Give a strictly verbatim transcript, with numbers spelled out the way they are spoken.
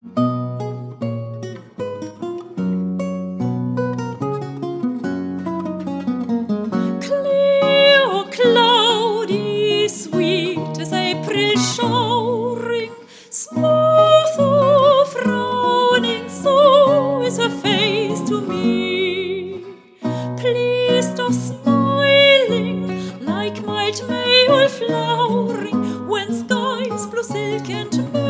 Clear, cloudy, sweet as April showering, smooth or frowning, so is her face to me. Pleased or smiling, like mild May all flowering, when skies blue silk and